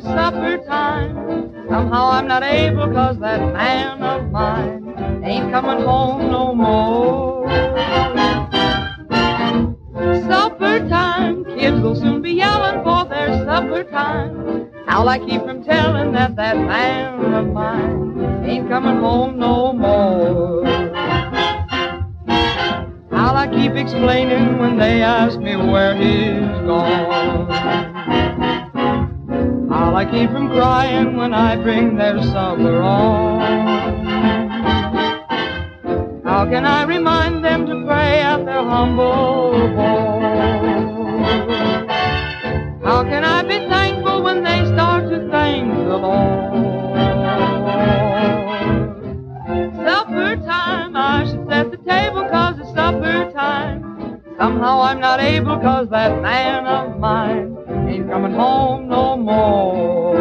supper time. Somehow I'm not able 'cause that man of mine ain't coming home no more. Supper time, kids will soon be yelling for their supper time. How'll I keep from telling that man of mine ain't coming home no more? How'll I keep explaining when they ask me where he's gone? How'll I keep from crying when I bring their supper on? How can I remind them to pray at their humble board? How can I be thankful when they start to thank the Lord? Supper time, I should set the table 'cause it's supper time. Somehow I'm not able 'cause that man of mine ain't coming home no more.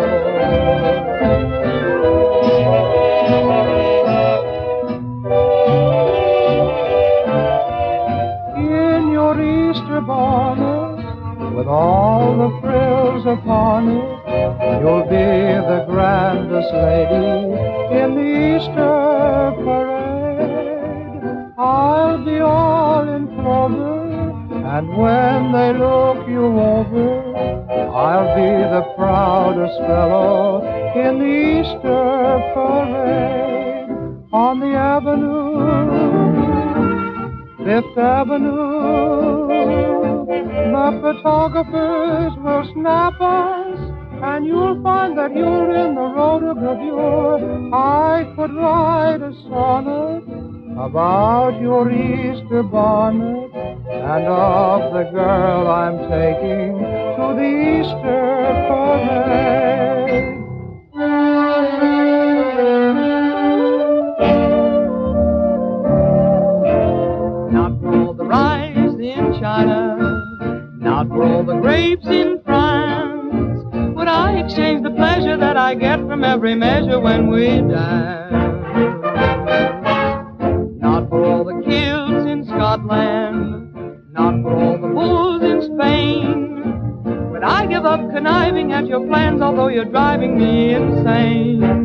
In your Easter bonnet, with all the frills upon it, you'll be the grandest lady in the Easter parade. I'll be all in clover, and when they look you over, I'll be the proudest fellow in the Easter parade. On the avenue, Fifth Avenue, the photographers will snap us, and you'll find that you're in the rotogravure. I could write a sonnet about your Easter bonnet and of the girl I'm taking to the Easter parade. Not for all the rice in China, not for all the grapes in France, would I exchange the pleasure that I get from every measure when we dance. Not for all the kilts in Scotland, not for all the bulls in Spain, would I give up conniving at your plans, although you're driving me insane.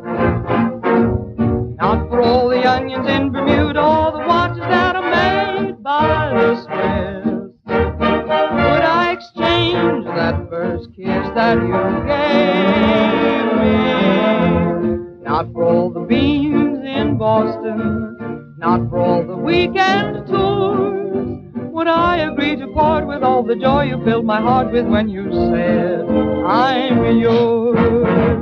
Not for all the onions in Bermuda, or the watches that are made by the Swiss, would I exchange that first kiss that you gave me. Not for all the beans in Boston, not for all the weekend tours, would I agree to part with all the joy you filled my heart with when you said, I'm yours.